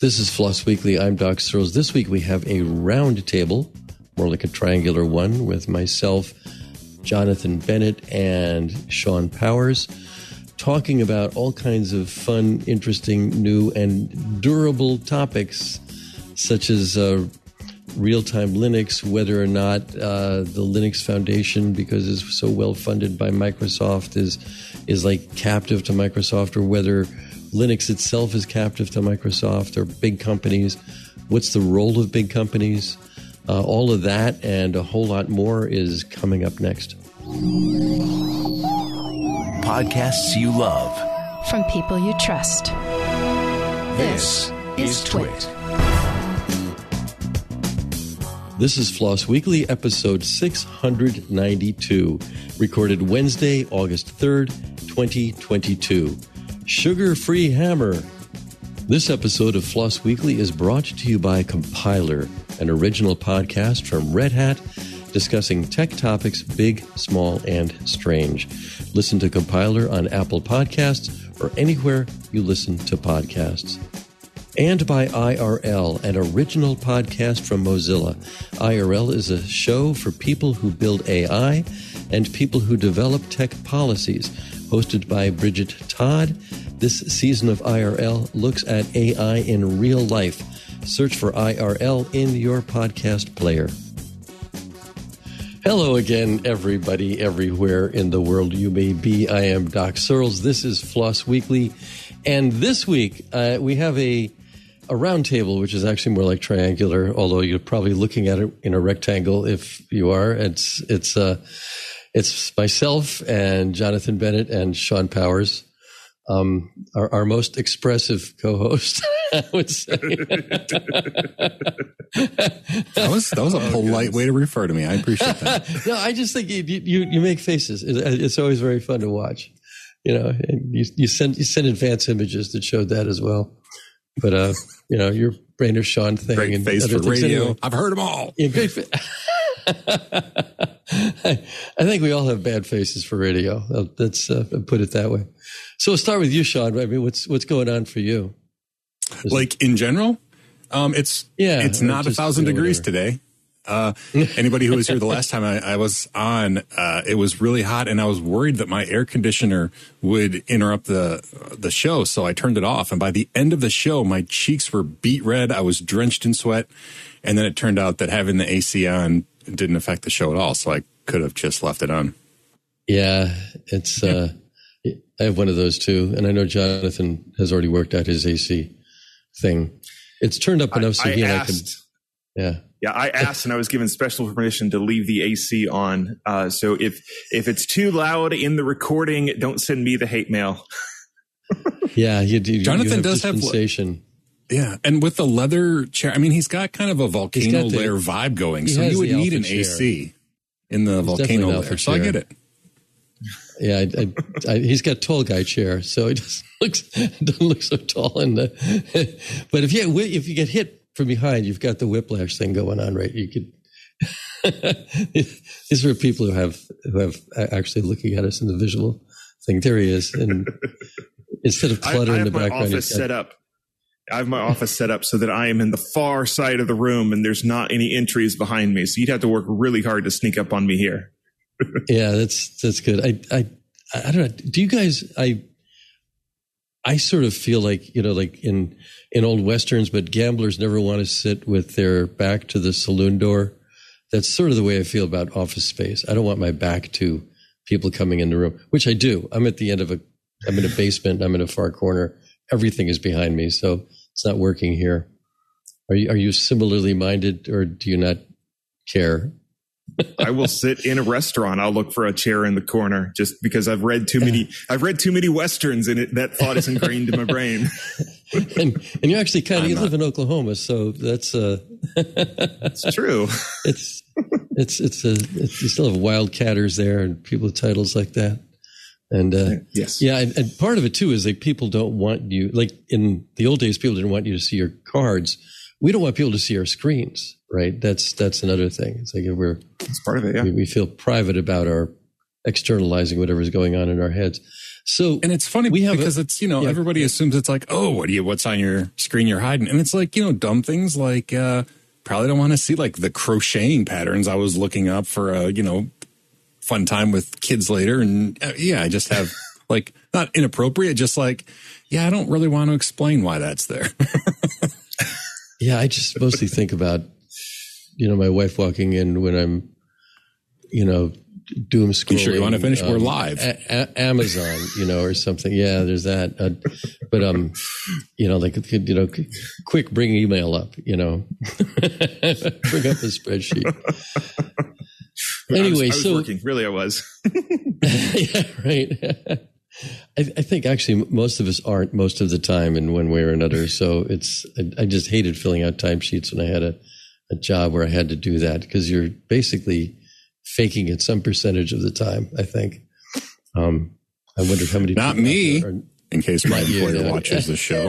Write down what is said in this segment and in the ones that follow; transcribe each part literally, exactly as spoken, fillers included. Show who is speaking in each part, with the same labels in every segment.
Speaker 1: This is Floss Weekly. I'm Doc Searles. This week we have a round table, more like a triangular one, with myself, Jonathan Bennett, and Sean Powers, talking about all kinds of fun, interesting, new, and durable topics, such as uh, real-time Linux, whether or not uh, the Linux Foundation, because it's so well funded by Microsoft, is is like captive to Microsoft, or whether Linux itself is captive to Microsoft or big companies. What's the role of big companies? Uh, all of that and a whole lot more is coming up next.
Speaker 2: Podcasts you love
Speaker 3: from people you trust.
Speaker 2: This, this is Twit.
Speaker 1: This is Floss Weekly, episode six hundred ninety-two, recorded Wednesday, August third, twenty twenty-two. Sugar-free hammer. This episode of Floss Weekly is brought to you by Compiler, an original podcast from Red Hat discussing tech topics big, small, and strange. Listen to Compiler on Apple Podcasts or anywhere you listen to podcasts. And by I R L, an original podcast from Mozilla. I R L is a show for people who build A I and people who develop tech policies. Hosted by Bridget Todd, this season of I R L looks at A I in real life. Search for I R L in your podcast player. Hello again, everybody, everywhere in the world you may be. I am Doc Searles. This is Floss Weekly. And this week, uh, we have a a round table, which is actually more like triangular, although you're probably looking at it in a rectangle if you are. It's it's uh, it's myself and Jonathan Bennett and Sean Powers, um, our, our most expressive co-host, I would say.
Speaker 4: that was that was a polite oh, way to refer to me. I appreciate that.
Speaker 1: No, I just think you you, you make faces. It's always very fun to watch. You know, and you, you send you send advance images that showed that as well. But, uh, you know, your Brainer Sean thing.
Speaker 4: Great
Speaker 1: and
Speaker 4: face for radio. Anyway. I've heard them all.
Speaker 1: Yeah, great fa- I think we all have bad faces for radio. Let's uh, put it that way. So we'll start with you, Sean. I mean, what's what's going on for you?
Speaker 4: Is like it- in general? Um, it's yeah, it's not just, a thousand you know, degrees whatever. Today. Uh, anybody who was here the last time I, I was on, uh, it was really hot and I was worried that my air conditioner would interrupt the, the show. So I turned it off. And by the end of the show, my cheeks were beet red. I was drenched in sweat. And then it turned out that having the A C on didn't affect the show at all. So I could have just left it on.
Speaker 1: Yeah, it's, uh, I have one of those too. And I know Jonathan has already worked out his A C thing. It's turned up enough so
Speaker 5: I,
Speaker 1: he and
Speaker 5: asked,
Speaker 1: I can, yeah.
Speaker 5: Yeah, I asked and I was given special permission to leave the A C on. Uh, so if if it's too loud in the recording, don't send me the hate mail.
Speaker 1: Yeah, you do.
Speaker 4: Jonathan
Speaker 1: you have
Speaker 4: does have
Speaker 1: sensation.
Speaker 4: Yeah, and with the leather chair, I mean, he's got kind of a volcano
Speaker 1: the,
Speaker 4: lair vibe going. So you would need an chair. A C in the he's volcano lair. So I get it.
Speaker 1: Yeah, I, I, I, he's got tall guy chair, so he doesn't look doesn't look so tall. In the, but if you if you get hit from behind, you've got the whiplash thing going on, right? You could. These are people who have who have actually looking at us in the visual thing. There he is, and instead of clutter I, I in the background,
Speaker 5: I have my office set up. I have my office set up so that I am in the far side of the room, and there's not any entries behind me. So you'd have to work really hard to sneak up on me here.
Speaker 1: Yeah, that's that's good. I I I don't know. Do you guys? I I sort of feel like, you know, like in, in old Westerns, but gamblers never want to sit with their back to the saloon door. That's sort of the way I feel about office space. I don't want my back to people coming in the room, which I do. I'm at the end of a, I'm in a basement. I'm in a far corner. Everything is behind me. So it's not working here. Are you, are you similarly minded, or do you not care?
Speaker 5: I will sit in a restaurant. I'll look for a chair in the corner just because I've read too many. I've read too many Westerns, and it, that thought is ingrained in my brain.
Speaker 1: and and you actually kind of you not. live in Oklahoma, so that's uh,
Speaker 5: it's true.
Speaker 1: It's it's it's a it's, you still have wildcatters there and people with titles like that. And uh,
Speaker 5: yes,
Speaker 1: yeah, and, and part of it too is like people don't want you. Like in the old days, people didn't want you to see your cards. We don't want people to see our screens, right? That's that's another thing. It's like if we're
Speaker 5: it's part of it. Yeah,
Speaker 1: we, we feel private about our externalizing whatever's going on in our heads. So,
Speaker 4: and it's funny we have because a, it's, you know, yeah, everybody yeah. assumes it's like, oh, what do you, what's on your screen you're hiding? And it's like, you know, dumb things like, uh, probably don't want to see like the crocheting patterns I was looking up for a, you know, fun time with kids later. And uh, yeah, I just have like, not inappropriate, just like, yeah, I don't really want to explain why that's there.
Speaker 1: Yeah, I just mostly think about, you know, my wife walking in when I'm, you know, doom scrolling.
Speaker 4: You sure you want to finish? Um, We're live.
Speaker 1: A- a- Amazon, you know, or something. Yeah, there's that. Uh, but, um, you know, like, you know, quick, bring email up, you know, bring up a spreadsheet. Anyway,
Speaker 5: I was, I was
Speaker 1: so.
Speaker 5: working. Really, I was.
Speaker 1: Yeah, right. I, I think actually most of us aren't most of the time in one way or another. So it's, I, I just hated filling out timesheets when I had a, a job where I had to do that because you're basically faking it some percentage of the time, I think. Um, I wonder how many
Speaker 4: Not
Speaker 1: people
Speaker 4: me,
Speaker 1: are,
Speaker 4: in case my employer
Speaker 1: you,
Speaker 4: watches the show.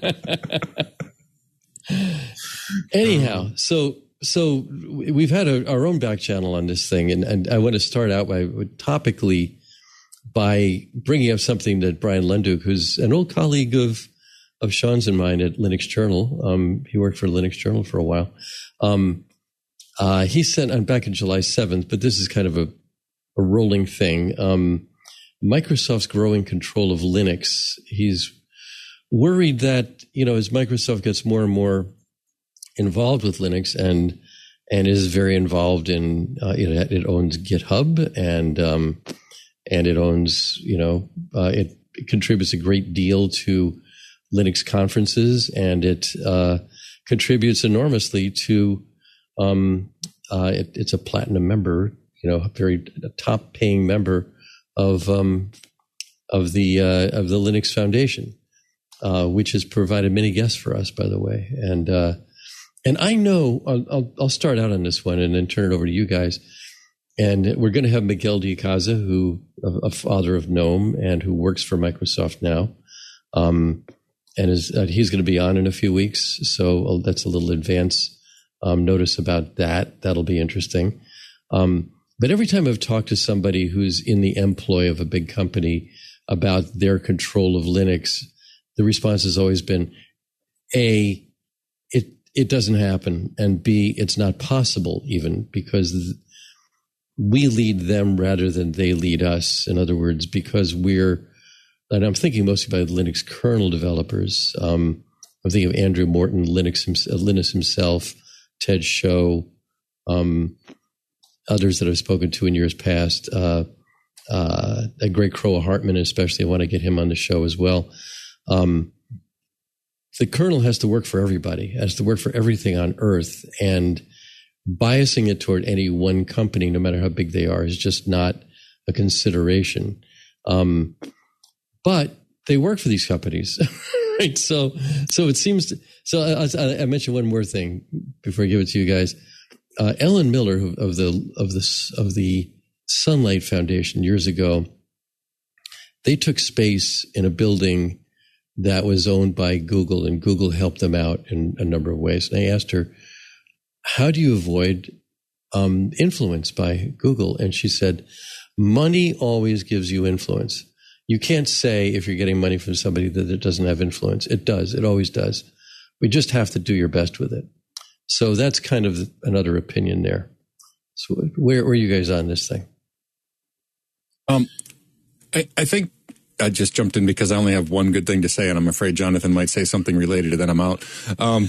Speaker 1: Anyhow, so so we've had a, our own back channel on this thing, and, and I want to start out by topically by bringing up something that Brian Lenduke, who's an old colleague of of Sean's and mine at Linux Journal, um, he worked for Linux Journal for a while. Um, Uh, he sent, I'm back on July seventh, but this is kind of a, a rolling thing. Um, Microsoft's growing control of Linux. He's worried that, you know, as Microsoft gets more and more involved with Linux and, and is very involved in, uh, it, it owns GitHub and, um, and it owns, you know, uh, it, it contributes a great deal to Linux conferences and it, uh, contributes enormously to, Um, uh, it, it's a platinum member, you know, a very a top paying member of, um, of the, uh, of the Linux Foundation, uh, which has provided many guests for us, by the way. And, uh, and I know I'll, I'll, I'll start out on this one and then turn it over to you guys. And we're going to have Miguel de Icaza, who, a, a father of GNOME and who works for Microsoft now. Um, and is, uh, he's going to be on in a few weeks. So uh, that's a little advance Um, notice about that. That'll be interesting. Um, but every time I've talked to somebody who's in the employ of a big company about their control of Linux, the response has always been, A, it, it doesn't happen. And B, it's not possible even because we lead them rather than they lead us. In other words, because we're, and I'm thinking mostly about Linux kernel developers. Um, I'm thinking of Andrew Morton, Linux, Linus himself, Ted Show, um, others that I've spoken to in years past, uh, uh, a great Crow Hartman, especially. I want to get him on the show as well. Um, the kernel has to work for everybody, has to work for everything on Earth, and biasing it toward any one company, no matter how big they are, is just not a consideration. Um, but they work for these companies. Right. So, so it seems to, so I, I mentioned one more thing before I give it to you guys. Uh, Ellen Miller of the, of the, of the Sunlight Foundation years ago, they took space in a building that was owned by Google, and Google helped them out in a number of ways. And I asked her, how do you avoid um, influence by Google? And she said, money always gives you influence. You can't say if you're getting money from somebody that it doesn't have influence. It does. It always does. We just have to do your best with it. So that's kind of another opinion there. So where, where are you guys on this thing?
Speaker 4: Um, I, I think I just jumped in because I only have one good thing to say, and I'm afraid Jonathan might say something related, and then I'm out. Um,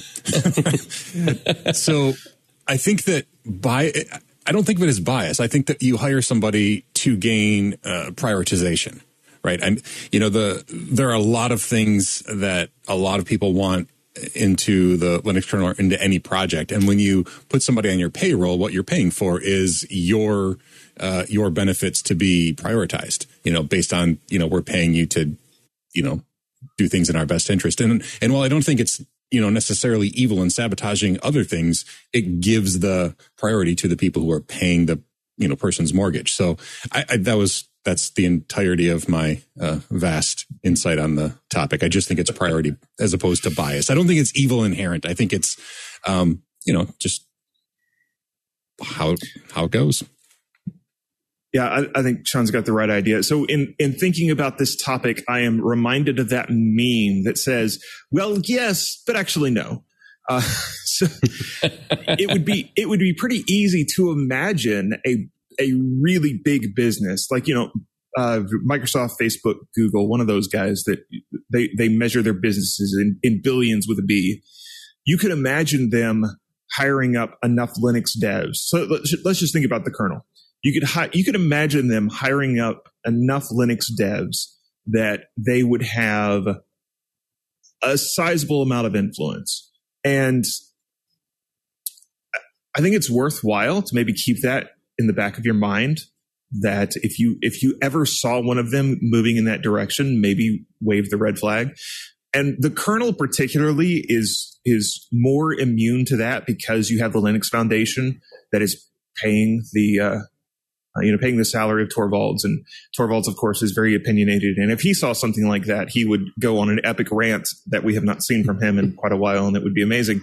Speaker 4: so I think that by, I don't think of it as bias. I think that you hire somebody to gain uh, prioritization. Right. And, you know, the there are a lot of things that a lot of people want into the Linux kernel or into any project. And when you put somebody on your payroll, what you're paying for is your uh, your benefits to be prioritized, you know, based on, you know, we're paying you to, you know, do things in our best interest. And and while I don't think it's, you know, necessarily evil and sabotaging other things, it gives the priority to the people who are paying the, you know, person's mortgage. So I, I that was That's the entirety of my uh, vast insight on the topic. I just think it's priority as opposed to bias. I don't think it's evil inherent. I think it's, um, you know, just how how it goes.
Speaker 5: Yeah, I, I think Sean's got the right idea. So in, in thinking about this topic, I am reminded of that meme that says, well, yes, but actually no. Uh, so it would be, it would be pretty easy to imagine a, a really big business like, you know, uh, Microsoft, Facebook, Google, one of those guys that they, they measure their businesses in, in billions with a B. You could imagine them hiring up enough Linux devs. So let's, let's just think about the kernel. You could hi- you could imagine them hiring up enough Linux devs that they would have a sizable amount of influence. And I think it's worthwhile to maybe keep that in the back of your mind, that if you if you ever saw one of them moving in that direction, maybe wave the red flag. And the kernel particularly is is more immune to that because you have the Linux Foundation that is paying the uh, Uh, you know, paying the salary of Torvalds. And Torvalds, of course, is very opinionated. And if he saw something like that, he would go on an epic rant that we have not seen from him in quite a while, and it would be amazing.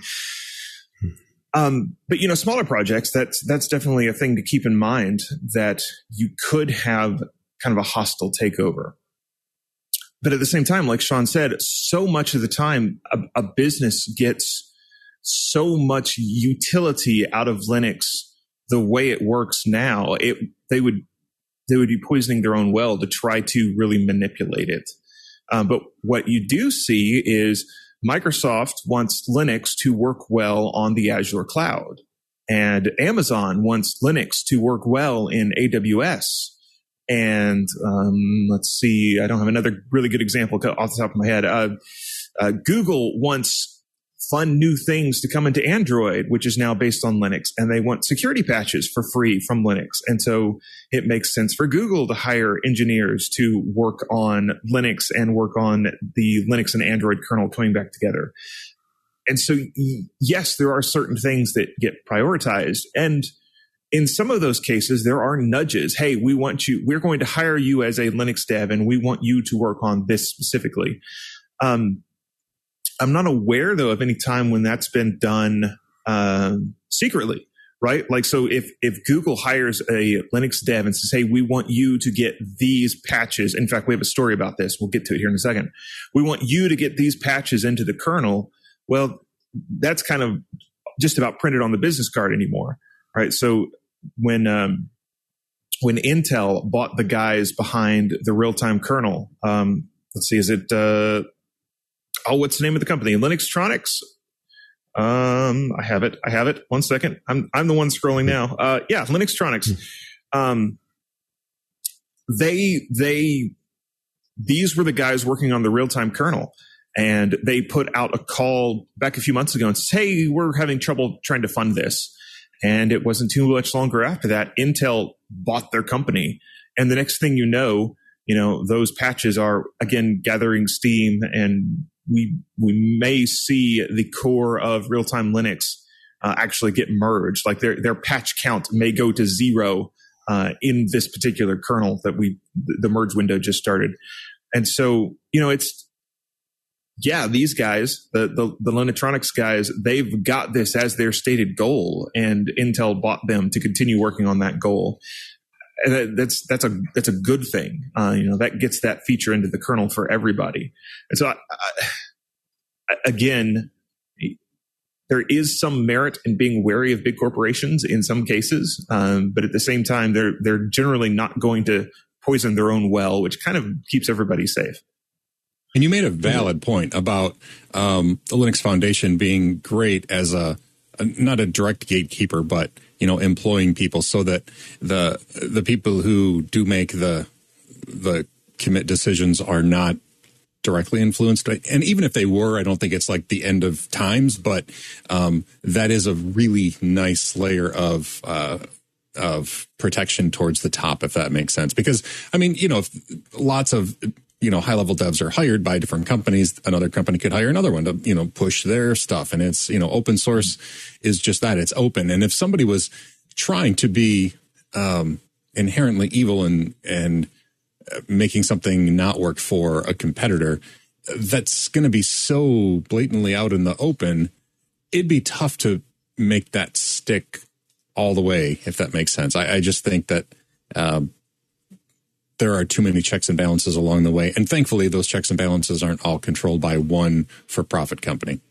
Speaker 5: Um, but, you know, smaller projects, that's, that's definitely a thing to keep in mind, that you could have kind of a hostile takeover. But at the same time, like Sean said, so much of the time, a, a business gets so much utility out of Linux the way it works now. It they would they would be poisoning their own well to try to really manipulate it. Um, but what you do see is Microsoft wants Linux to work well on the Azure cloud, and Amazon wants Linux to work well in A W S. And um, let's see, I don't have another really good example off the top of my head. Uh, uh, Google wants fun new things to come into Android, which is now based on Linux, and they want security patches for free from Linux. And so it makes sense for Google to hire engineers to work on Linux and work on the Linux and Android kernel coming back together. And so, yes, there are certain things that get prioritized. And in some of those cases, there are nudges. Hey, we want you, we're going to hire you as a Linux dev, and we want you to work on this specifically. Um, I'm not aware, though, of any time when that's been done um, secretly, right? Like, so if if Google hires a Linux dev and says, hey, we want you to get these patches. In fact, we have a story about this. We'll get to it here in a second. We want you to get these patches into the kernel. Well, that's kind of just about printed on the business card anymore, right? So when um, when Intel bought the guys behind the real-time kernel, um, let's see, is it... Uh, Oh, what's the name of the company? Linuxtronics? Um, I have it. I have it. One second. I'm I'm the one scrolling now. Uh, yeah, Linuxtronics. Um, they they these were the guys working on the real-time kernel, and they put out a call back a few months ago and said, "Hey, we're having trouble trying to fund this." And it wasn't too much longer after that, Intel bought their company, and the next thing you know, you know, those patches are again gathering steam, and we we may see the core of real-time Linux uh, actually get merged. Like their their patch count may go to zero uh, in this particular kernel that we the merge window just started. And so, you know, it's yeah, these guys, the the, the Linuxtronics guys, they've got this as their stated goal, and Intel bought them to continue working on that goal. And that's that's a that's a good thing. Uh, you know, that gets that feature into the kernel for everybody. And so, I, I, again, there is some merit in being wary of big corporations in some cases, um, but at the same time, they're they're generally not going to poison their own well, which kind of keeps everybody safe.
Speaker 4: And you made a valid point about um, the Linux Foundation being great as a, a not a direct gatekeeper, but you know, employing people so that the the people who do make the the commit decisions are not directly influenced. And even if they were, I don't think it's like the end of times, but um, that is a really nice layer of uh, of protection towards the top, if that makes sense. Because, I mean, you know, if lots of you know, high-level devs are hired by different companies. Another company could hire another one to, you know, push their stuff. And it's, you know, open source is just that. It's open. And if somebody was trying to be um, inherently evil and, and making something not work for a competitor, that's going to be so blatantly out in the open, it'd be tough to make that stick all the way, if that makes sense. I, I just think that um, there are too many checks and balances along the way. And thankfully, those checks and balances aren't all controlled by one for-profit company.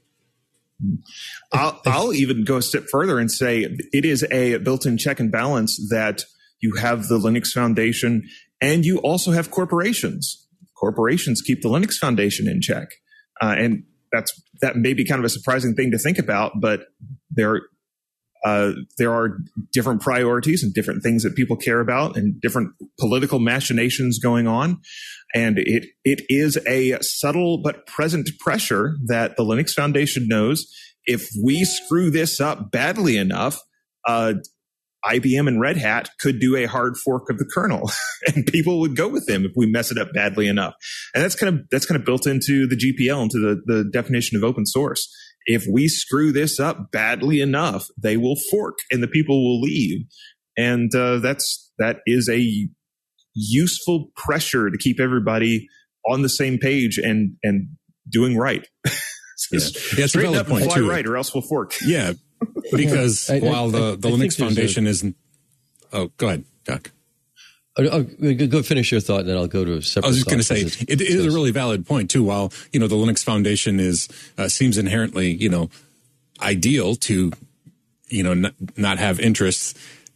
Speaker 5: I'll, I'll even go a step further and say it is a built-in check and balance that you have the Linux Foundation and you also have corporations. Corporations keep the Linux Foundation in check. Uh, and that's that may be kind of a surprising thing to think about, but there Uh, there are different priorities and different things that people care about and different political machinations going on. And it it is a subtle but present pressure that the Linux Foundation knows if we screw this up badly enough, uh, I B M and Red Hat could do a hard fork of the kernel and people would go with them if we mess it up badly enough. And that's kind of that's kind of built into the G P L, into the, the definition of open source. If we screw this up badly enough, they will fork and the people will leave. And uh, that's that is a useful pressure to keep everybody on the same page and and doing right.
Speaker 4: Yeah. Yeah,
Speaker 5: straighten up and fly
Speaker 4: too.
Speaker 5: right, or else we'll fork.
Speaker 4: Yeah, because
Speaker 1: I, I,
Speaker 4: while the, the
Speaker 1: I, I
Speaker 4: Linux Foundation
Speaker 1: a,
Speaker 4: isn't... Oh, go ahead, Doc.
Speaker 1: I'll, I'll go finish your thought, and then I'll go to a separate.
Speaker 4: I was just going to say it, it is a really valid point too. While you know the Linux Foundation is uh, seems inherently you know ideal to you know n- not have interests.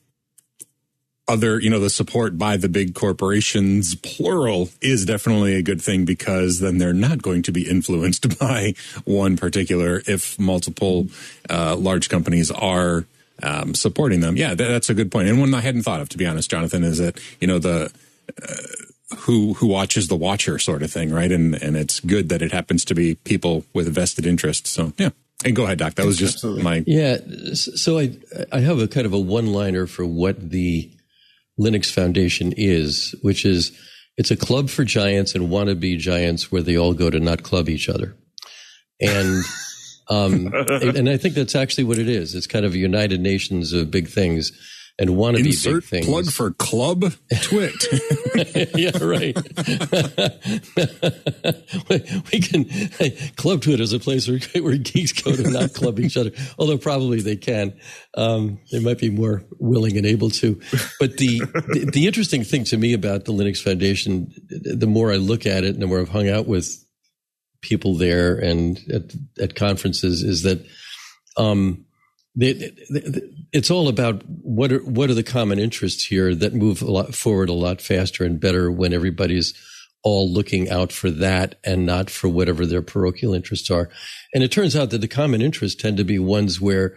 Speaker 4: Other you know the support by the big corporations, plural, is definitely a good thing because then they're not going to be influenced by one particular. If multiple uh, large companies are Um, supporting them. Yeah, that, that's a good point. And one I hadn't thought of, to be honest, Jonathan, is that, you know, the, uh, who, who watches the watcher sort of thing, right? And, and it's good that it happens to be people with vested interest. So, yeah. And go ahead, Doc. That was just Absolutely. my.
Speaker 1: Yeah. So I, I have a kind of a one-liner for what the Linux Foundation is, which is it's a club for giants and wannabe giants where they all go to not club each other. And, Um, and I think that's actually what it is. It's kind of a United Nations of big things and wannabe
Speaker 4: Insert
Speaker 1: big things.
Speaker 4: Plug for Club Twit.
Speaker 1: Yeah, right. we can Club Twit is a place where, where geeks go to not club each other. Although probably they can. Um, they might be more willing and able to. But the, the the interesting thing to me about the Linux Foundation, the more I look at it and the more I've hung out with people there and at, at conferences, is that um, they, they, it's all about what are what are the common interests here that move a lot forward a lot faster and better when everybody's all looking out for that and not for whatever their parochial interests are. And it turns out that the common interests tend to be ones where,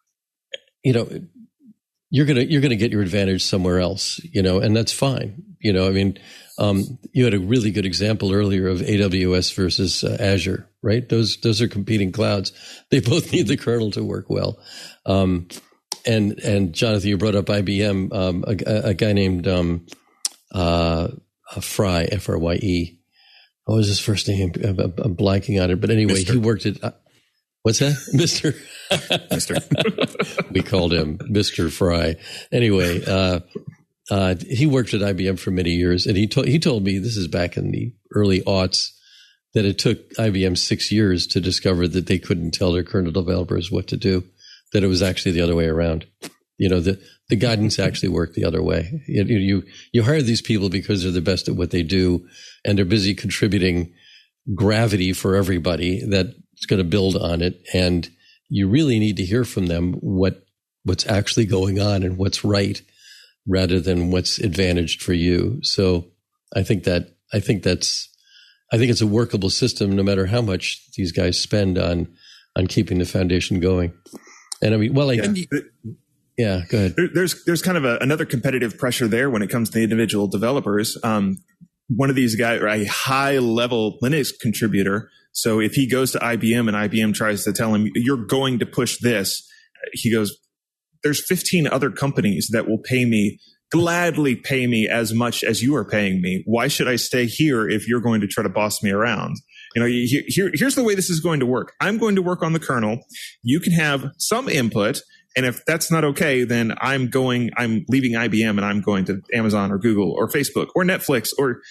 Speaker 1: you know, you're gonna you're gonna get your advantage somewhere else, you know, and that's fine. You know, I mean, um, you had a really good example earlier of A W S versus uh, Azure, right? Those those are competing clouds. They both need the kernel to work well. Um, and and Jonathan, you brought up I B M. Um, a, a guy named um, uh, Fry, F R Y E. What was his first name? I'm, I'm blanking on it, but anyway, Mister he worked at. Uh, what's that, Mister
Speaker 4: Mister
Speaker 1: We called him Mister Fry. Anyway, uh, uh, he worked at I B M for many years, and he told he told me, this is back in the early aughts, that it took I B M six years to discover that they couldn't tell their kernel developers what to do. That it was actually the other way around. You know, the the guidance actually worked the other way. You you you hire these people because they're the best at what they do, and they're busy contributing gravity for everybody that's going to build on it. And you really need to hear from them what what's actually going on and what's right, rather than what's advantaged for you. So I think that I think that's I think it's a workable system, no matter how much these guys spend on on keeping the foundation going. And I mean, well, I,
Speaker 5: yeah.
Speaker 1: yeah, go ahead.
Speaker 5: There, there's there's kind of a, another competitive pressure there when it comes to the individual developers. Um, one of these guys, a high level Linux contributor. So if he goes to I B M and I B M tries to tell him, you're going to push this, he goes, there's fifteen other companies that will pay me, gladly pay me as much as you are paying me. Why should I stay here if you're going to try to boss me around? You know, here, here's the way this is going to work. I'm going to work on the kernel. You can have some input. And if that's not okay, then I'm going, I'm leaving I B M and I'm going to Amazon or Google or Facebook or Netflix or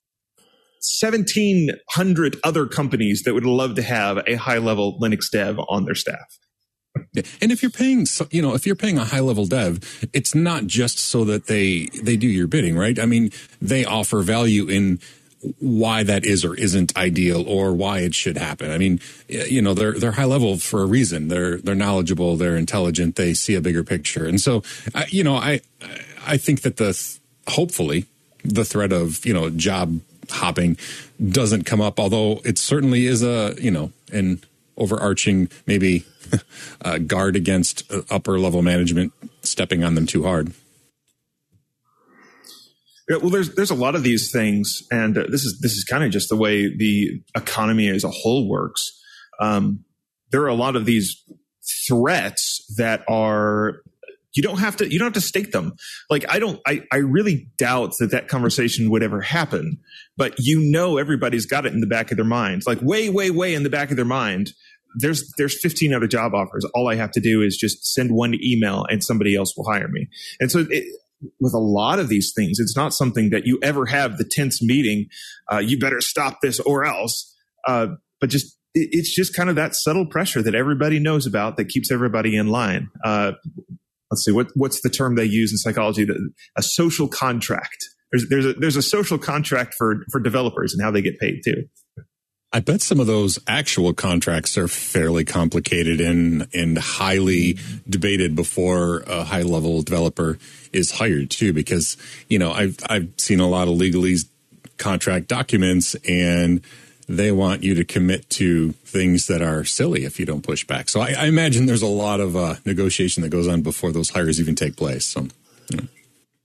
Speaker 5: seventeen hundred other companies that would love to have a high level Linux dev on their staff.
Speaker 4: And if you're paying, you know, if you're paying a high level dev, it's not just so that they, they do your bidding, right? I mean, they offer value in why that is or isn't ideal or why it should happen. I mean, you know, they're, they're high level for a reason. They're, they're knowledgeable, they're intelligent, they see a bigger picture. And so, I, you know, I, I think that the, hopefully the threat of, you know, job hopping doesn't come up, although it certainly is a, you know, an overarching maybe uh, guard against upper level management stepping on them too hard.
Speaker 5: Yeah, well, there's there's a lot of these things, and uh, this is this is kind of just the way the economy as a whole works. Um, there are a lot of these threats that are you don't have to you don't have to state them. Like I don't I I really doubt that that conversation would ever happen. But you know, everybody's got it in the back of their mind, like way way way in the back of their mind. There's there's fifteen other job offers. All I have to do is just send one email, and somebody else will hire me. And so it, with a lot of these things, it's not something that you ever have the tense meeting. Uh, you better stop this or else. Uh, but just it, it's just kind of that subtle pressure that everybody knows about that keeps everybody in line. Uh, let's see what what's the term they use in psychology? The, a social contract. There's there's a there's a social contract for for developers and how they get paid too.
Speaker 4: I bet some of those actual contracts are fairly complicated and and highly debated before a high level developer is hired too, because, you know, I've I've seen a lot of legalese contract documents and they want you to commit to things that are silly if you don't push back. So I, I imagine there's a lot of uh, negotiation that goes on before those hires even take place. So, you know.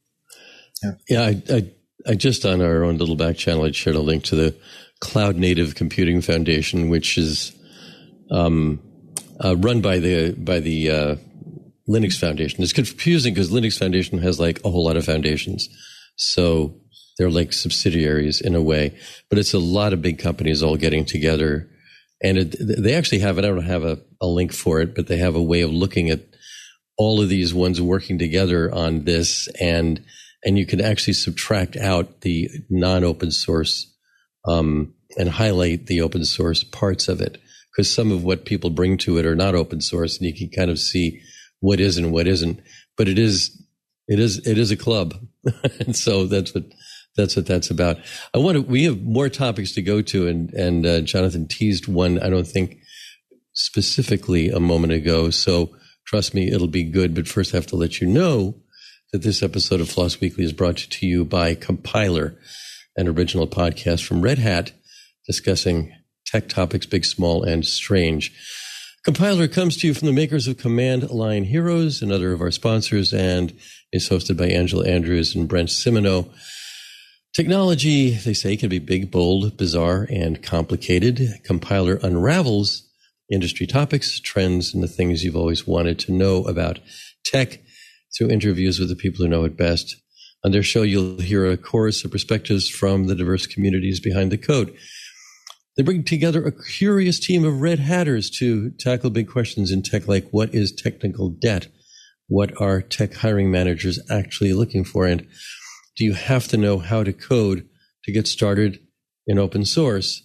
Speaker 1: yeah, yeah I, I I just on our own little back channel, I shared a link to the Cloud Native Computing Foundation, which is um, uh, run by the by the uh, Linux Foundation. It's confusing because Linux Foundation has like a whole lot of foundations, so they're like subsidiaries in a way. But it's a lot of big companies all getting together, and it, they actually have it. I don't have a, a link for it, but they have a way of looking at all of these ones working together on this, and and you can actually subtract out the non-open source. Um, and highlight the open source parts of it, because some of what people bring to it are not open source, and you can kind of see what is and what isn't. But it is, it is, it is a club, and so that's what that's what that's about. I want to. We have more topics to go to, and and uh, Jonathan teased one. I don't think specifically a moment ago, so trust me, it'll be good. But first, I have to let you know that this episode of Floss Weekly is brought to you by Compiler, an original podcast from Red Hat discussing tech topics, big, small, and strange. Compiler comes to you from the makers of Command Line Heroes, another of our sponsors, and is hosted by Angela Andrews and Brent Simoneau. Technology, they say, can be big, bold, bizarre, and complicated. Compiler unravels industry topics, trends, and the things you've always wanted to know about tech through interviews with the people who know it best. On their show, you'll hear a chorus of perspectives from the diverse communities behind the code. They bring together a curious team of red hatters to tackle big questions in tech, like what is technical debt? What are tech hiring managers actually looking for? And do you have to know how to code to get started in open source?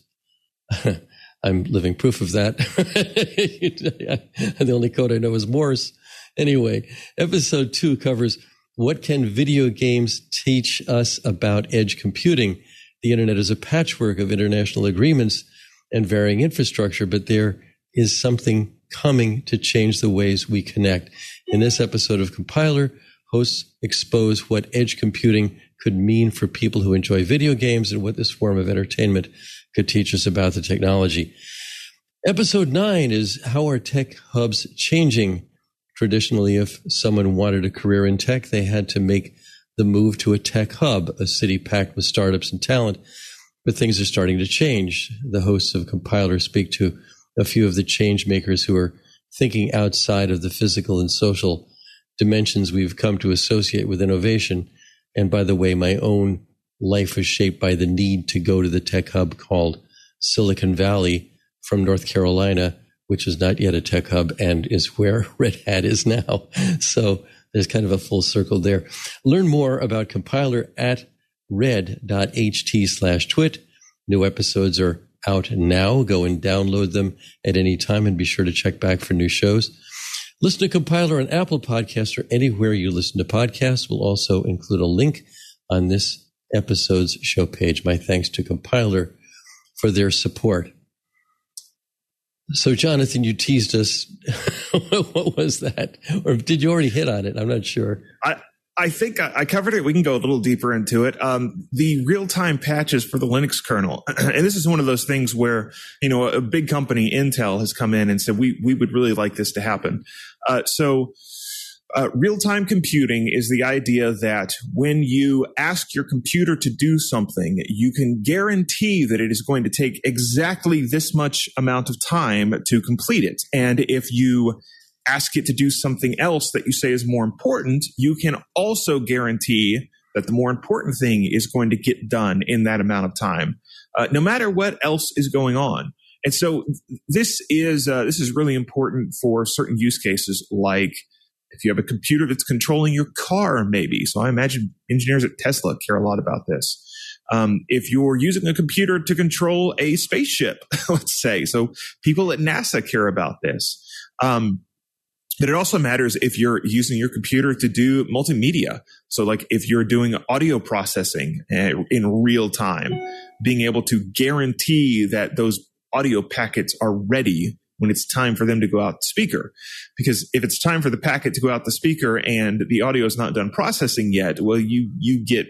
Speaker 1: I'm living proof of that. The only code I know is Morse. Anyway, episode two covers what can video games teach us about edge computing? The internet is a patchwork of international agreements and varying infrastructure, but there is something coming to change the ways we connect. In this episode of Compiler, hosts expose what edge computing could mean for people who enjoy video games and what this form of entertainment could teach us about the technology. Episode nine is how are tech hubs changing? Traditionally, if someone wanted a career in tech, they had to make the move to a tech hub, a city packed with startups and talent. But things are starting to change. The hosts of Compiler speak to a few of the change makers who are thinking outside of the physical and social dimensions we've come to associate with innovation. And by the way, my own life was shaped by the need to go to the tech hub called Silicon Valley from North Carolina, which is not yet a tech hub and is where Red Hat is now. So there's kind of a full circle there. Learn more about Compiler at red.ht slash twit. New episodes are out now. Go and download them at any time and be sure to check back for new shows. Listen to Compiler on Apple Podcasts or anywhere you listen to podcasts. We'll also include a link on this episode's show page. My thanks to Compiler for their support. So, Jonathan, you teased us. What was that? Or did you already hit on it? I'm not sure.
Speaker 5: I, I think I, I covered it. We can go a little deeper into it. Um, the real-time patches for the Linux kernel. And this is one of those things where, you know, a big company, Intel, has come in and said, we, we would really like this to happen. Uh, so uh, real-time computing is the idea that when you ask your computer to do something, you can guarantee that it is going to take exactly this much amount of time to complete it. And if you ask it to do something else that you say is more important, you can also guarantee that the more important thing is going to get done in that amount of time, uh, no matter what else is going on. And so this is uh, this is really important for certain use cases, like if you have a computer that's controlling your car, maybe. So I imagine engineers at Tesla care a lot about this. Um, if you're using a computer to control a spaceship, let's say, so people at NASA care about this. Um, But it also matters if you're using your computer to do multimedia. So like if you're doing audio processing in real time, being able to guarantee that those audio packets are ready when it's time for them to go out the speaker. Because if it's time for the packet to go out the speaker and the audio is not done processing yet, well, you you get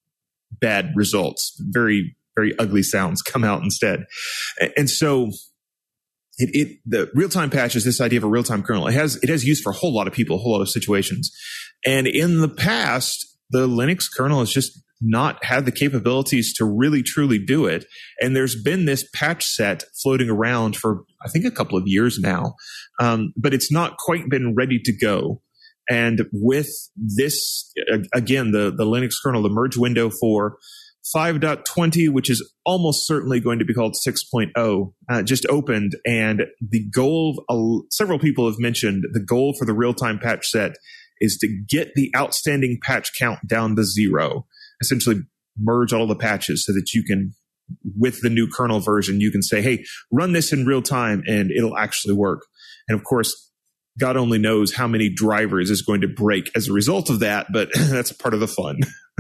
Speaker 5: bad results. Very, very ugly sounds come out instead. And so It, it the real-time patch is this idea of a real-time kernel. It has it has use for a whole lot of people, a whole lot of situations. And in the past, the Linux kernel has just not had the capabilities to really truly do it. And there's been this patch set floating around for, I think, a couple of years now. Um, but it's not quite been ready to go. And with this, again, the, the Linux kernel, the merge window for five point twenty, which is almost certainly going to be called six point oh, uh, just opened. And the goal, uh, several people have mentioned, the goal for the real-time patch set is to get the outstanding patch count down to zero. Essentially merge all the patches so that you can, with the new kernel version, you can say, hey, run this in real time and it'll actually work. And of course, God only knows how many drivers is going to break as a result of that, but that's part of the fun.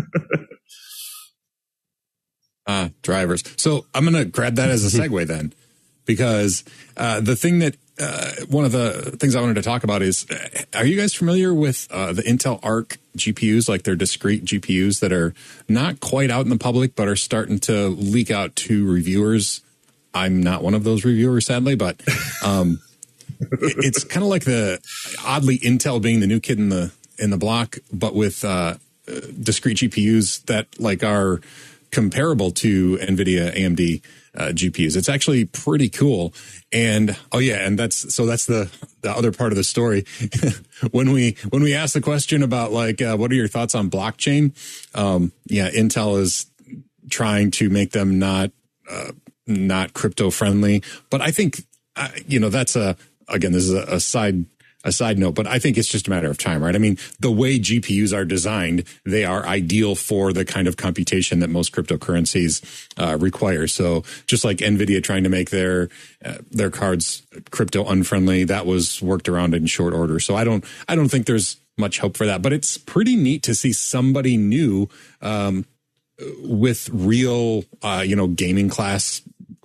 Speaker 4: Ah, drivers. So I'm going to grab that as a segue then, because uh, the thing that uh, one of the things I wanted to talk about is, uh, are you guys familiar with uh, the Intel Arc G P Us, like they're discrete G P Us that are not quite out in the public, but are starting to leak out to reviewers? I'm not one of those reviewers, sadly, but um, it, it's kind of like the oddly Intel being the new kid in the in the block, but with uh, discrete G P Us that like are comparable to NVIDIA A M D uh, G P Us. It's actually pretty cool. And oh yeah, and that's so that's the the other part of the story. when we when we asked the question about like uh, what are your thoughts on blockchain? Um, yeah, Intel is trying to make them not uh, not crypto friendly, but I think uh, you know that's a again this is a, a side. A side note, but I think it's just a matter of time, right? I mean, the way G P Us are designed, they are ideal for the kind of computation that most cryptocurrencies uh, require. So just like NVIDIA trying to make their uh, their cards crypto unfriendly, that was worked around in short order. So I don't I don't think there's much hope for that. But it's pretty neat to see somebody new um, with real, uh, you know, gaming class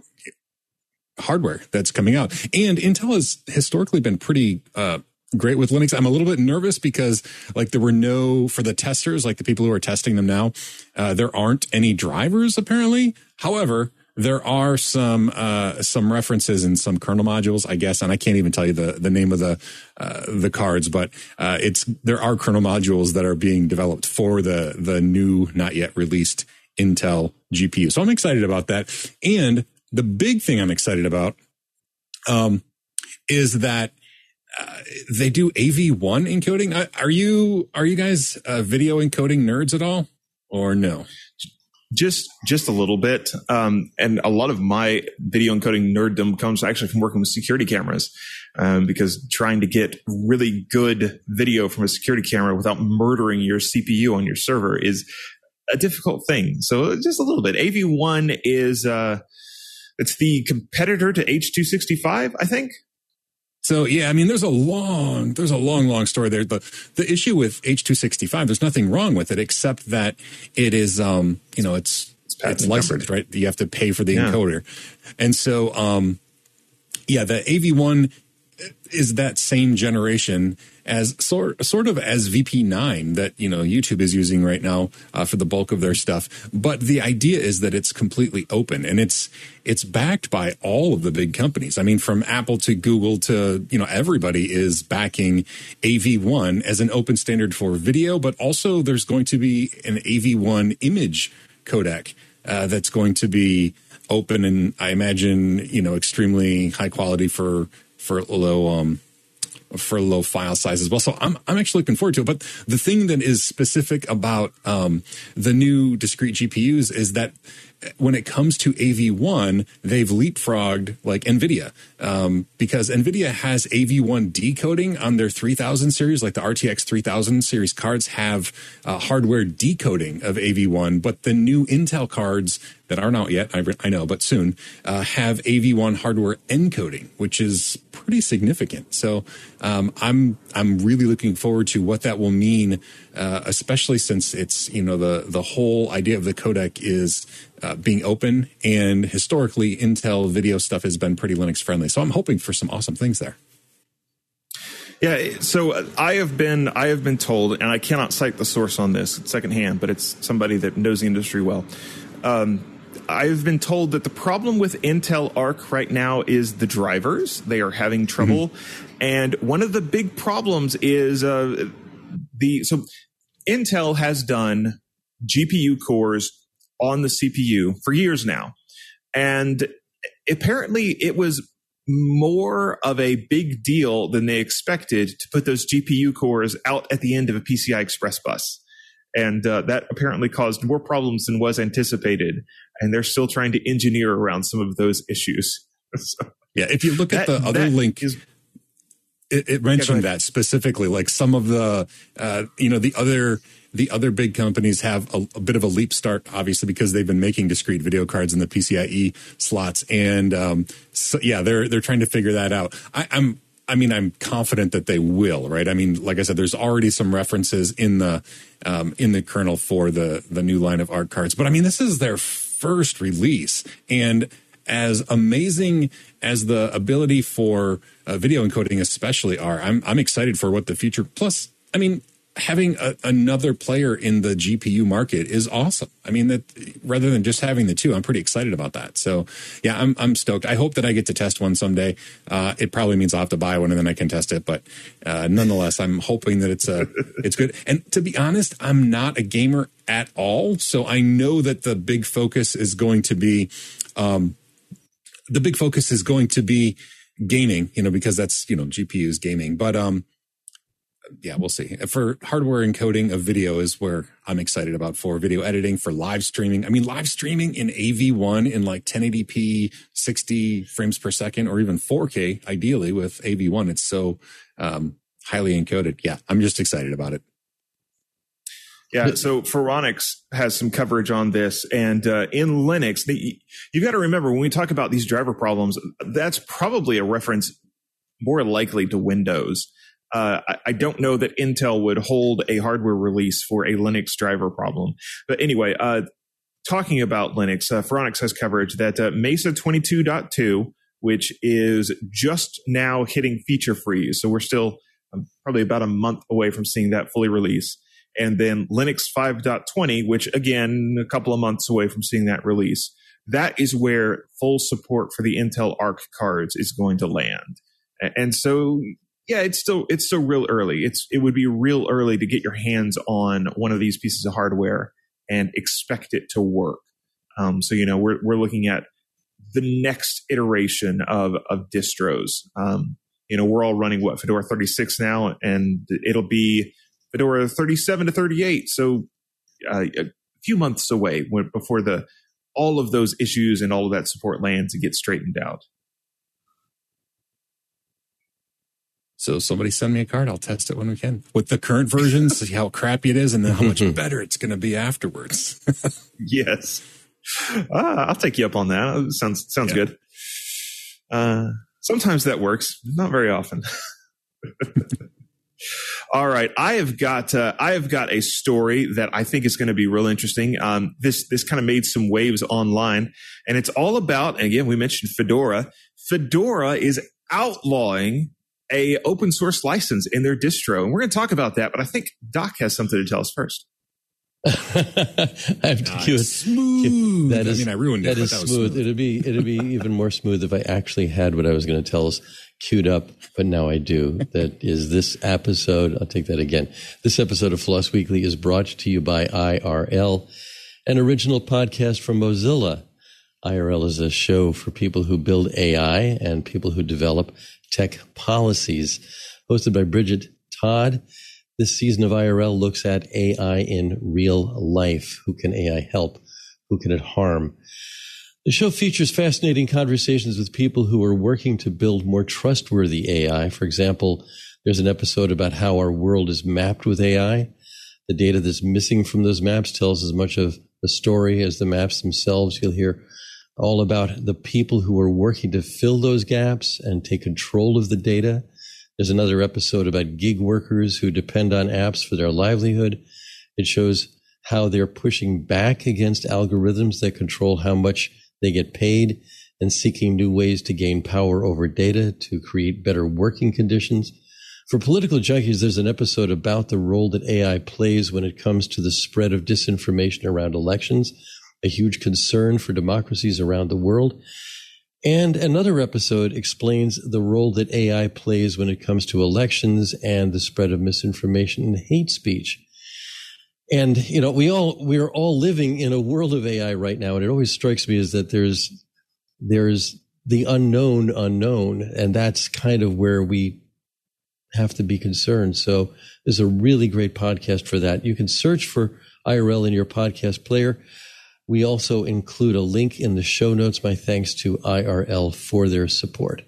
Speaker 4: hardware that's coming out. And Intel has historically been pretty uh, great with Linux. I'm a little bit nervous because like there were no, for the testers, like the people who are testing them now, uh, there aren't any drivers apparently. However, there are some uh, some references in some kernel modules, I guess, and I can't even tell you the, the name of the uh, the cards, but uh, it's there are kernel modules that are being developed for the the new, not yet released Intel G P U. So I'm excited about that. And the big thing I'm excited about um, is that uh, they do A V one encoding. Are you are you guys uh, video encoding nerds at all, or no?
Speaker 5: Just just a little bit, um, and a lot of my video encoding nerddom comes actually from working with security cameras, um, because trying to get really good video from a security camera without murdering your C P U on your server is a difficult thing. So just a little bit. A V one is uh, it's the competitor to H two sixty-five, I think.
Speaker 4: So, yeah, I mean, there's a long, there's a long, long story there. The the issue with H two sixty-five, there's nothing wrong with it except that it is, um, you know, it's it's, it's licensed, right? You have to pay for the yeah. encoder. And so, um, yeah, the A V one is that same generation as sort sort of as V P nine that, you know, YouTube is using right now uh, for the bulk of their stuff. But the idea is that it's completely open, and it's it's backed by all of the big companies. I mean, from Apple to Google to, you know, everybody is backing A V one as an open standard for video, but also there's going to be an A V one image codec uh, that's going to be open, and I imagine, you know, extremely high quality for for low um for low file size as well. So I'm I'm actually looking forward to it. But the thing that is specific about um the new discrete G P Us is that when it comes to A V one, they've leapfrogged like NVIDIA, um, because NVIDIA has A V one decoding on their three thousand series, like the R T X three thousand series cards have uh, hardware decoding of A V one, but the new Intel cards that aren't out yet, I, I know, but soon, uh, have A V one hardware encoding, which is pretty significant. So um, I'm I'm really looking forward to what that will mean, uh, especially since it's, you know, the the whole idea of the codec is Uh, being open, and historically Intel video stuff has been pretty Linux friendly. So I'm hoping for some awesome things there.
Speaker 5: Yeah, so I have been I have been told, and I cannot cite the source on this secondhand, but it's somebody that knows the industry well. Um, I've been told that the problem with Intel Arc right now is the drivers. They are having trouble, mm-hmm. and one of the big problems is uh, the so Intel has done G P U cores on the C P U for years now. And apparently it was more of a big deal than they expected to put those G P U cores out at the end of a P C I Express bus. And uh, that apparently caused more problems than was anticipated. And they're still trying to engineer around some of those issues. So,
Speaker 4: yeah, if you look at that, the other link, is, it, it mentioned yeah, that specifically, like some of the, uh, you know, the other... The other big companies have a, a bit of a leap start, obviously, because they've been making discrete video cards in the PCIe slots, and um, so, yeah, they're they're trying to figure that out. I, I'm, I mean, I'm confident that they will, right? I mean, like I said, there's already some references in the um, in the kernel for the the new line of Arc cards, but I mean, this is their first release, and as amazing as the ability for uh, video encoding, especially, are, I'm I'm excited for what the future. Plus, I mean, having a, another player in the G P U market is awesome. I mean, that rather than just having the two, I'm pretty excited about that. So yeah, I'm I'm stoked. I hope that I get to test one someday. Uh, it probably means I'll have to buy one and then I can test it. But uh, nonetheless, I'm hoping that it's a it's good. And to be honest, I'm not a gamer at all, so I know that the big focus is going to be um, the big focus is going to be gaming. You know, because that's, you know, G P Us gaming, but um. Yeah, we'll see. For hardware encoding of video is where I'm excited about, for video editing, for live streaming. I mean, live streaming in A V one in like ten eighty p, sixty frames per second, or even four K, ideally with A V one. It's so um, highly encoded. Yeah, I'm just excited about it.
Speaker 5: Yeah, so Phoronix has some coverage on this. And uh, in Linux, the, you got to remember, when we talk about these driver problems, that's probably a reference more likely to Windows. Uh, I, I don't know that Intel would hold a hardware release for a Linux driver problem. But anyway, uh, talking about Linux, uh, Phoronix has coverage that uh, Mesa twenty-two point two, which is just now hitting feature freeze. So we're still um, probably about a month away from seeing that fully release. And then Linux five point twenty, which again, a couple of months away from seeing that release. That is where full support for the Intel Arc cards is going to land. And so, yeah, it's still it's still real early. It's it would be real early to get your hands on one of these pieces of hardware and expect it to work. Um, so you know we're we're looking at the next iteration of of distros. Um, you know we're all running what Fedora thirty-six now, and it'll be Fedora thirty-seven to thirty-eight. So uh, a few months away when, before the all of those issues and all of that support lands and gets straightened out.
Speaker 4: So somebody send me a card. I'll test it when we can. With the current version, see how crappy it is, and then how much better it's going to be afterwards.
Speaker 5: Yes. Ah, I'll take you up on that. Sounds sounds yeah. good. Uh, Sometimes that works, not very often. All right, I have got uh, I have got a story that I think is going to be real interesting. Um, this this kind of made some waves online, and it's all about. And again, we mentioned Fedora. Fedora is outlawing a open source license in their distro, and we're going to talk about that. But I think Doc has something to tell us first.
Speaker 1: I have to cue it.
Speaker 4: Smooth.
Speaker 1: That is,
Speaker 4: I mean, I ruined it.
Speaker 1: That is
Speaker 4: that was
Speaker 1: smooth.
Speaker 4: smooth.
Speaker 1: It'd be it'd be even more smooth if I actually had what I was going to tell us queued up, but now I do. That is this episode. I'll take that again. This episode of Floss Weekly is brought to you by I R L, an original podcast from Mozilla. I R L is a show for people who build A I and people who develop tech policies. Hosted by Bridget Todd. This season of I R L looks at A I in real life. Who can A I help? Who can it harm? The show features fascinating conversations with people who are working to build more trustworthy A I. For example, there's an episode about how our world is mapped with A I. The data that's missing from those maps tells as much of the story as the maps themselves. You'll hear all about the people who are working to fill those gaps and take control of the data. There's another episode about gig workers who depend on apps for their livelihood. It shows how they're pushing back against algorithms that control how much they get paid and seeking new ways to gain power over data to create better working conditions. For political junkies, there's an episode about the role that A I plays when it comes to the spread of disinformation around elections, a huge concern for democracies around the world. And another episode explains the role that A I plays when it comes to elections and the spread of misinformation and hate speech. And, you know, we all, we are all living in a world of A I right now. And it always strikes me as that there's, there's the unknown unknown. And that's kind of where we have to be concerned. So there's a really great podcast for that. You can search for I R L in your podcast player. We also include a link in the show notes. My thanks to I R L for their support.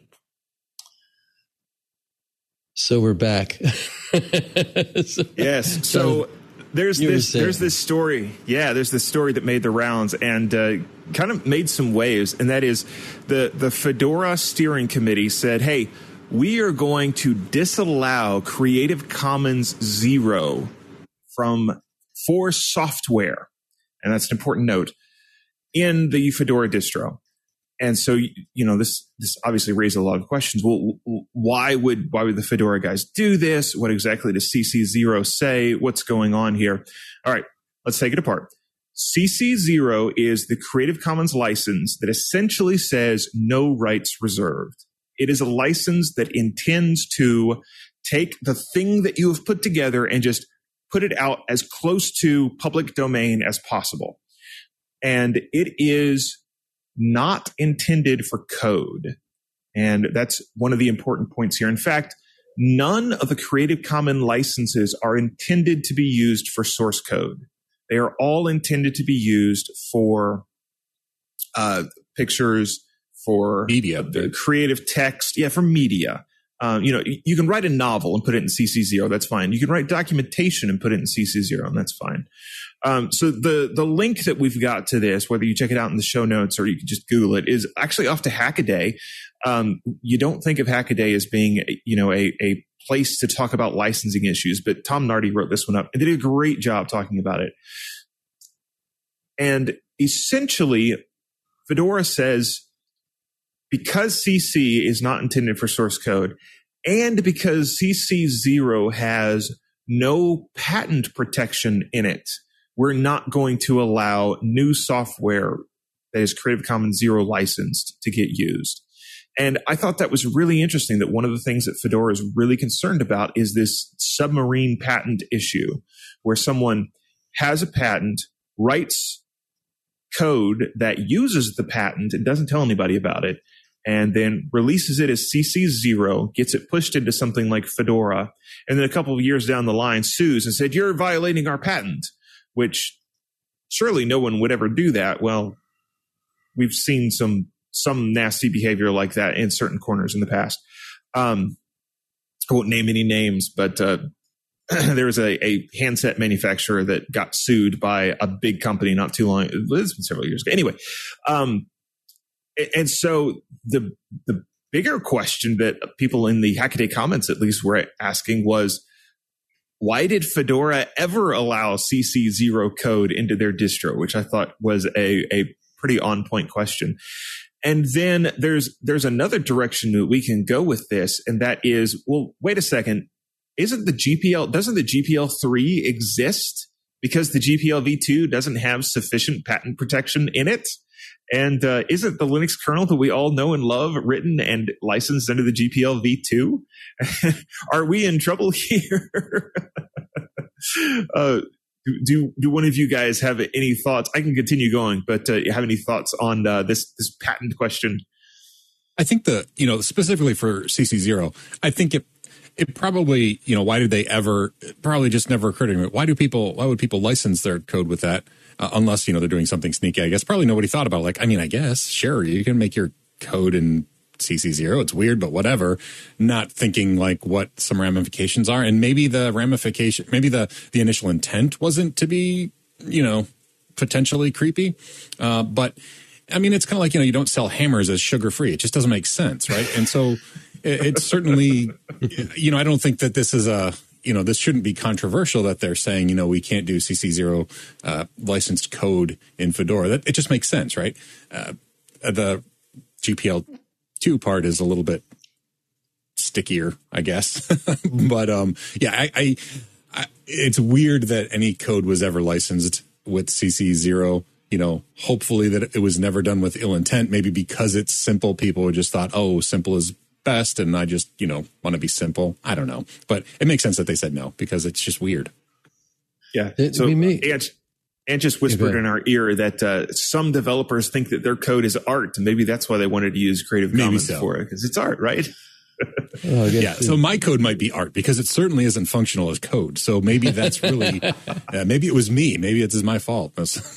Speaker 1: So we're back.
Speaker 5: so, yes. So there's this there's this story. Yeah, there's this story that made the rounds and uh, kind of made some waves. And that is the, the Fedora Steering Committee said, hey, we are going to disallow Creative Commons Zero from for software. And that's an important note in the Fedora distro. And so, you know, this this obviously raised a lot of questions. Well, why would why would the Fedora guys do this? What exactly does C C zero say? What's going on here? All right, let's take it apart. C C zero is the Creative Commons license that essentially says no rights reserved. It is a license that intends to take the thing that you have put together and just put it out as close to public domain as possible. And it is not intended for code. And that's one of the important points here. In fact, none of the Creative Commons licenses are intended to be used for source code. They are all intended to be used for uh, pictures, for
Speaker 4: media,
Speaker 5: the creative text. Yeah, for media. Um, you know, you can write a novel and put it in C C zero. That's fine. You can write documentation and put it in C C zero, and that's fine. Um, so the the link that we've got to this, whether you check it out in the show notes or you can just Google it, is actually off to Hackaday. Um, you don't think of Hackaday as being, you know, a, a place to talk about licensing issues, but Tom Nardi wrote this one up and did a great job talking about it. And essentially, Fedora says, because C C is not intended for source code, and because C C zero has no patent protection in it, we're not going to allow new software that is Creative Commons Zero licensed to get used. And I thought that was really interesting, that one of the things that Fedora is really concerned about is this submarine patent issue, where someone has a patent, writes code that uses the patent and doesn't tell anybody about it, and then releases it as C C zero, gets it pushed into something like Fedora, and then a couple of years down the line sues and said, you're violating our patent, which surely no one would ever do that. Well, we've seen some some nasty behavior like that in certain corners in the past. Um, I won't name any names, but uh, there was a, a handset manufacturer that got sued by a big company not too long. It's been several years ago. Anyway, um, and so the the bigger question that people in the Hackaday comments at least were asking was, why did Fedora ever allow C C zero code into their distro? Which I thought was a, a pretty on point question. And then there's there's another direction that we can go with this, and that is, well, wait a second, isn't the G P L doesn't the G P L three exist because the G P L v two doesn't have sufficient patent protection in it? And uh, isn't the Linux kernel that we all know and love written and licensed under the G P L v two? Are we in trouble here? uh, do do one of you guys have any thoughts? I can continue going, but uh, you have any thoughts on uh, this this patent question?
Speaker 4: I think the you know specifically for C C zero, I think it it probably you know why did they ever probably just never occurred to me. Why do people why would people license their code with that? Uh, unless, you know, they're doing something sneaky, I guess. Probably nobody thought about it. Like, I mean, I guess, sure, you can make your code in C C zero. It's weird, but whatever. Not thinking like what some ramifications are. And maybe the ramification, maybe the, the initial intent wasn't to be, you know, potentially creepy. Uh, but I mean, it's kind of like, you know, you don't sell hammers as sugar-free. It just doesn't make sense, right? And so it, it's certainly, you know, I don't think that this is a, you know, this shouldn't be controversial that they're saying, you know, we can't do C C zero uh, licensed code in Fedora. That it just makes sense, right? Uh, the G P L two part is a little bit stickier, I guess. But um, yeah, I, I, I, it's weird that any code was ever licensed with C C zero. You know, hopefully that it was never done with ill intent. Maybe because it's simple, people just thought, oh, simple is best, and I just, you know, want to be simple. I don't know. But it makes sense that they said no, because it's just weird.
Speaker 5: Yeah. So Ant, Ant just whispered in our ear that uh, some developers think that their code is art, and maybe that's why they wanted to use Creative Commons so. for it, because it's art, right?
Speaker 4: Oh, yeah. So my code might be art, because it certainly isn't functional as code. So maybe that's really, uh, maybe it was me. Maybe it's my fault.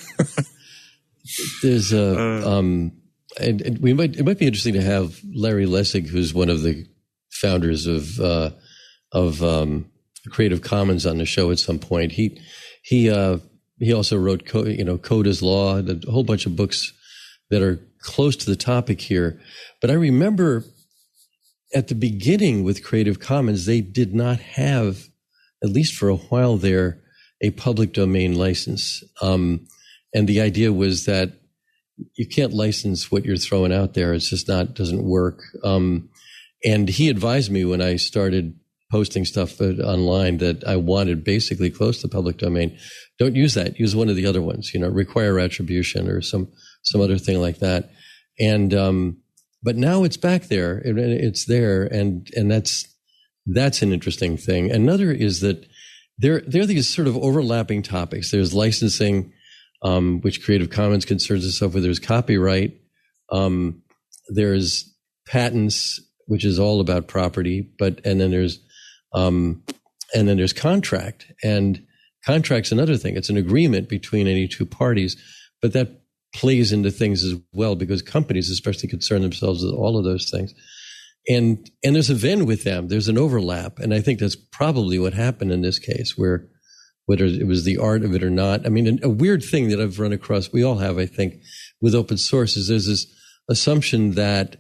Speaker 1: There's a, uh, um, And, and we might, it might be interesting to have Larry Lessig, who's one of the founders of, uh, of, um, Creative Commons, on the show at some point. He, he, uh, he also wrote, Co- you know, Code is Law, a whole bunch of books that are close to the topic here. But I remember at the beginning with Creative Commons, they did not have, at least for a while there, a public domain license. Um, and the idea was that you can't license what you're throwing out there. It's just not, doesn't work. Um, and he advised me when I started posting stuff online that I wanted basically close to public domain. Don't use that. Use one of the other ones, you know, require attribution or some, some other thing like that. And, um, but now it's back there. It, it's there. And, and that's, that's an interesting thing. Another is that there, there are these sort of overlapping topics. There's licensing, Um, which Creative Commons concerns itself with. There's copyright. Um, there's patents, which is all about property. But and then there's um, and then there's contract. And contract's another thing. It's an agreement between any two parties, but that plays into things as well, because companies especially concern themselves with all of those things. And and there's a Venn with them. There's an overlap, and I think that's probably what happened in this case, where whether it was the art of it or not. I mean, a weird thing that I've run across, we all have, I think, with open source, is there's this assumption that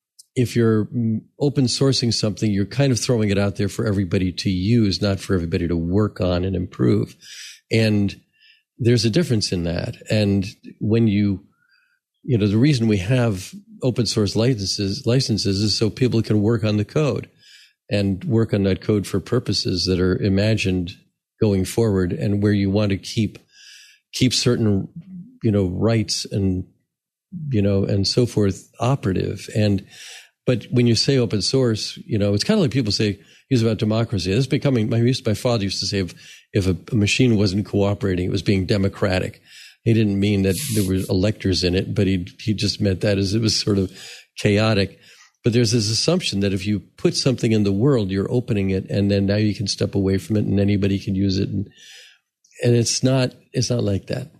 Speaker 1: if you're open sourcing something, you're kind of throwing it out there for everybody to use, not for everybody to work on and improve. And there's a difference in that. And when you, you know, the reason we have open source licenses, licenses is so people can work on the code and work on that code for purposes that are imagined going forward, and where you want to keep keep certain, you know, rights and, you know, and so forth operative. And but when you say open source, you know, it's kind of like people say use about democracy. It's becoming. My my father used to say if if a, a machine wasn't cooperating, it was being democratic. He didn't mean that there were electors in it, but he he just meant that as it was sort of chaotic. But there's this assumption that if you put something in the world, you're opening it, and then now you can step away from it, and anybody can use it. And, and it's not, it's not like that.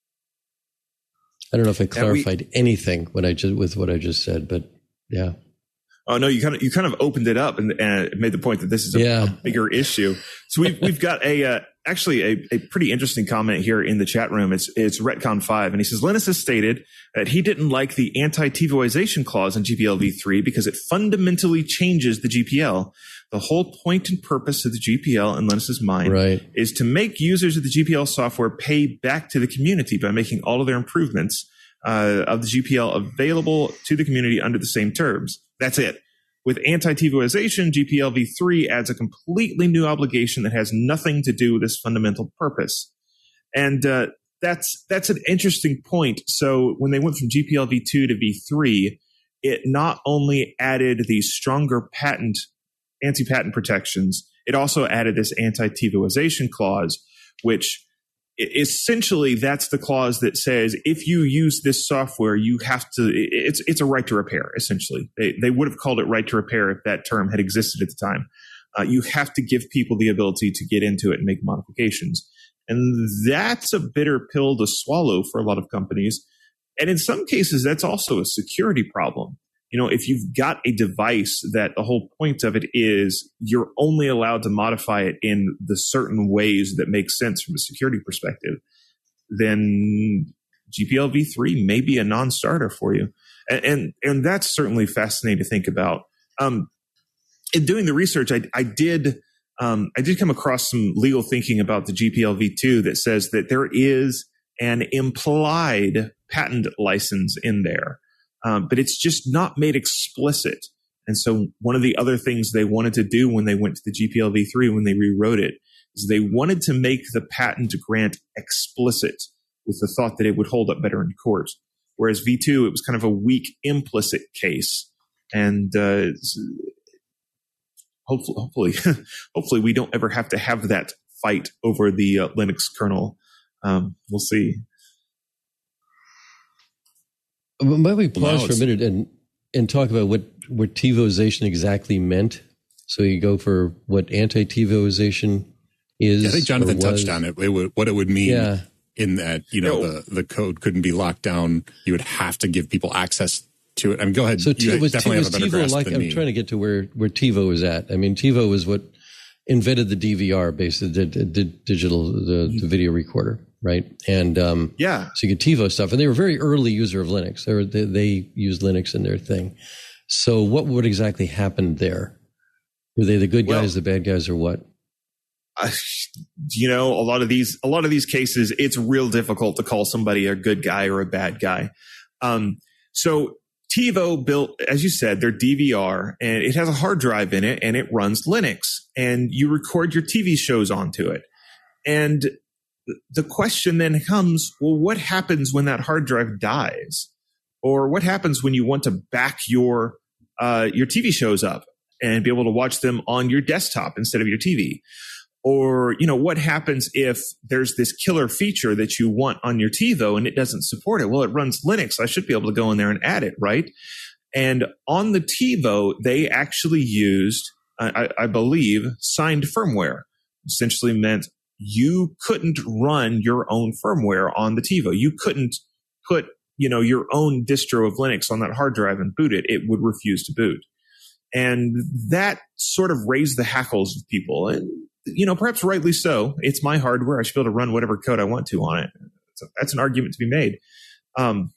Speaker 1: I don't know if I clarified we, anything when I just, with what I just said, but yeah.
Speaker 5: Oh no, you kind of you kind of opened it up and, and made the point that this is a, yeah. a bigger issue. So we've we've got a uh, actually a, a pretty interesting comment here in the chat room. It's it's Retcon five, and he says Linus has stated that he didn't like the anti-TiVoization clause in G P L v three because it fundamentally changes the G P L. The whole point and purpose of the G P L in Linus's mind
Speaker 1: right.
Speaker 5: is to make users of the G P L software pay back to the community by making all of their improvements uh, of the G P L available to the community under the same terms. That's it. With anti-TiVoization, G P L v three adds a completely new obligation that has nothing to do with this fundamental purpose. And uh, that's that's an interesting point. So when they went from G P L v two to v three, it not only added these stronger patent, anti-patent protections, it also added this anti-TiVoization clause, which essentially that's the clause that says if you use this software, you have to, it's it's a right to repair, essentially. They, they would have called it right to repair if that term had existed at the time. Uh, you have to give people the ability to get into it and make modifications. And that's a bitter pill to swallow for a lot of companies. And in some cases, that's also a security problem. You know, if you've got a device that the whole point of it is you're only allowed to modify it in the certain ways that make sense from a security perspective, then G P L v three may be a non-starter for you. And and, and that's certainly fascinating to think about. Um, in doing the research, I, I did um, I did come across some legal thinking about the G P L v two that says that there is an implied patent license in there. Um, but it's just not made explicit. And so one of the other things they wanted to do when they went to the G P L v three, when they rewrote it, is they wanted to make the patent grant explicit with the thought that it would hold up better in court. Whereas v two, it was kind of a weak implicit case. And uh, hopefully, hopefully, hopefully we don't ever have to have that fight over the uh, Linux kernel. Um, we'll see.
Speaker 1: Might we pause no, for a minute and, and talk about what, what TiVoization exactly meant? So you go for what anti-TiVoization is.
Speaker 4: Yeah, I think Jonathan touched on it. It would, what it would mean
Speaker 1: yeah.
Speaker 4: in that, you know, the, the code couldn't be locked down. You would have to give people access to it. I mean, go ahead.
Speaker 1: So
Speaker 4: you
Speaker 1: was,
Speaker 4: definitely
Speaker 1: was
Speaker 4: have a better
Speaker 1: TiVo
Speaker 4: grasp
Speaker 1: like,
Speaker 4: than
Speaker 1: I'm
Speaker 4: me.
Speaker 1: trying to get to where, where TiVo is at. I mean, TiVo was what invented the D V R, basically, the, the digital, the, the video recorder. Right. And um,
Speaker 5: yeah,
Speaker 1: so you get TiVo stuff. And they were a very early user of Linux. They, were, they, they used Linux in their thing. So what would exactly happen there? Were they the good
Speaker 5: well,
Speaker 1: guys, the bad guys, or what?
Speaker 5: Uh, you know, a lot of these, a lot of these cases, it's real difficult to call somebody a good guy or a bad guy. Um, so TiVo built, as you said, their D V R, and it has a hard drive in it, and it runs Linux, and you record your T V shows onto it. And the question then comes, well, what happens when that hard drive dies? Or what happens when you want to back your uh, your T V shows up and be able to watch them on your desktop instead of your T V? Or, you know, what happens if there's this killer feature that you want on your TiVo and it doesn't support it? Well, it runs Linux. I should be able to go in there and add it, right? And on the TiVo, they actually used, I, I believe, signed firmware. Essentially meant you couldn't run your own firmware on the TiVo. You couldn't put, you know, your own distro of Linux on that hard drive and boot it. It would refuse to boot. And that sort of raised the hackles of people. And, you know, perhaps rightly so. It's my hardware. I should be able to run whatever code I want to on it. So that's an argument to be made. Um,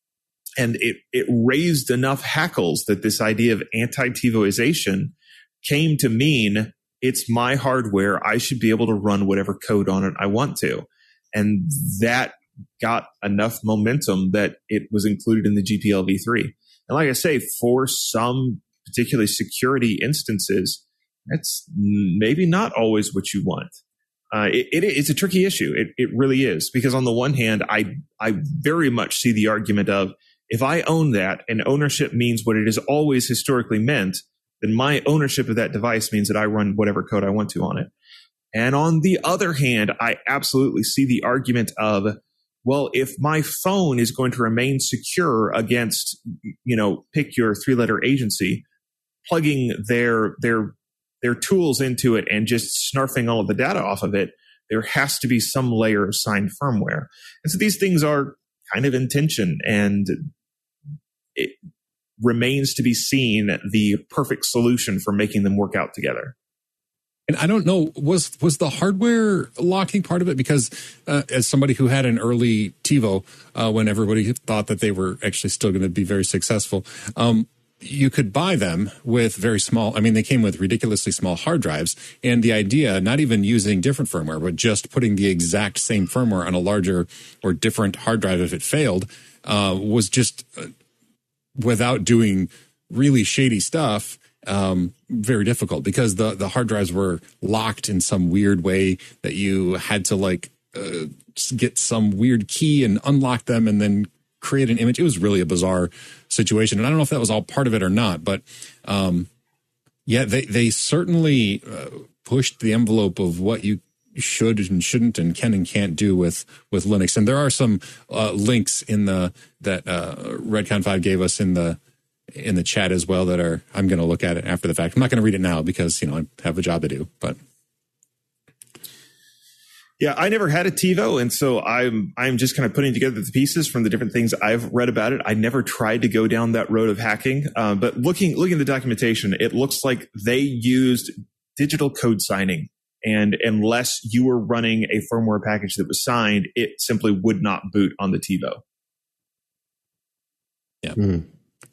Speaker 5: and it, it raised enough hackles that this idea of anti-TiVoization came to mean it's my hardware. I should be able to run whatever code on it I want to. And that got enough momentum that it was included in the G P L v three. And like I say, for some particularly security instances, that's maybe not always what you want. Uh, it, it, it's a tricky issue. It, it really is. Because on the one hand, I, I very much see the argument of if I own that and ownership means what it has always historically meant, then my ownership of that device means that I run whatever code I want to on it. And on the other hand, I absolutely see the argument of, well, if my phone is going to remain secure against, you know, pick your three-letter agency, plugging their their their tools into it and just snarfing all of the data off of it, there has to be some layer of signed firmware. And so these things are kind of in tension, and it remains to be seen the perfect solution for making them work out together.
Speaker 4: And I don't know, was was the hardware locking part of it? Because uh, as somebody who had an early TiVo, uh, when everybody thought that they were actually still going to be very successful, um, you could buy them with very small, I mean, they came with ridiculously small hard drives. And the idea, not even using different firmware, but just putting the exact same firmware on a larger or different hard drive if it failed, uh, was just uh, without doing really shady stuff, um, very difficult because the, the hard drives were locked in some weird way that you had to like uh, get some weird key and unlock them and then create an image. It was really a bizarre situation. And I don't know if that was all part of it or not, but um, yeah, they, they certainly uh, pushed the envelope of what you should and shouldn't and can and can't do with, with Linux. And there are some uh, links in the, that uh, Redcon five gave us in the, in the chat as well that are, I'm going to look at it after the fact. I'm not going to read it now because, you know, I have a job to do, but.
Speaker 5: Yeah, I never had a TiVo, and so I'm I'm just kind of putting together the pieces from the different things I've read about it. I never tried to go down that road of hacking, uh, but looking looking at the documentation, it looks like they used digital code signing, and unless you were running a firmware package that was signed, it simply would not boot on the TiVo.
Speaker 4: Yeah. Mm.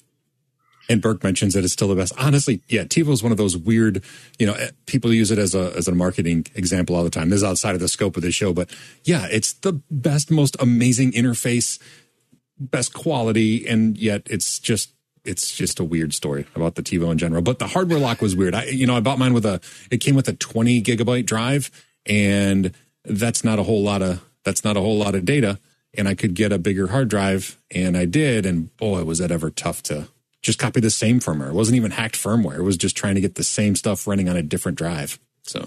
Speaker 4: And Burke mentions that it's still the best. Honestly, yeah, TiVo is one of those weird, you know, people use it as a as a marketing example all the time. This is outside of the scope of the show, but yeah, it's the best, most amazing interface, best quality, and yet it's just it's just a weird story about the TiVo in general. But the hardware lock was weird. I, you know, I bought mine with a, it came with a twenty gigabyte drive, and that's not a whole lot of that's not a whole lot of data. And I could get a bigger hard drive, and I did, and boy, was that ever tough to just copy the same firmware. It wasn't even hacked firmware. It was just trying to get the same stuff running on a different drive. So,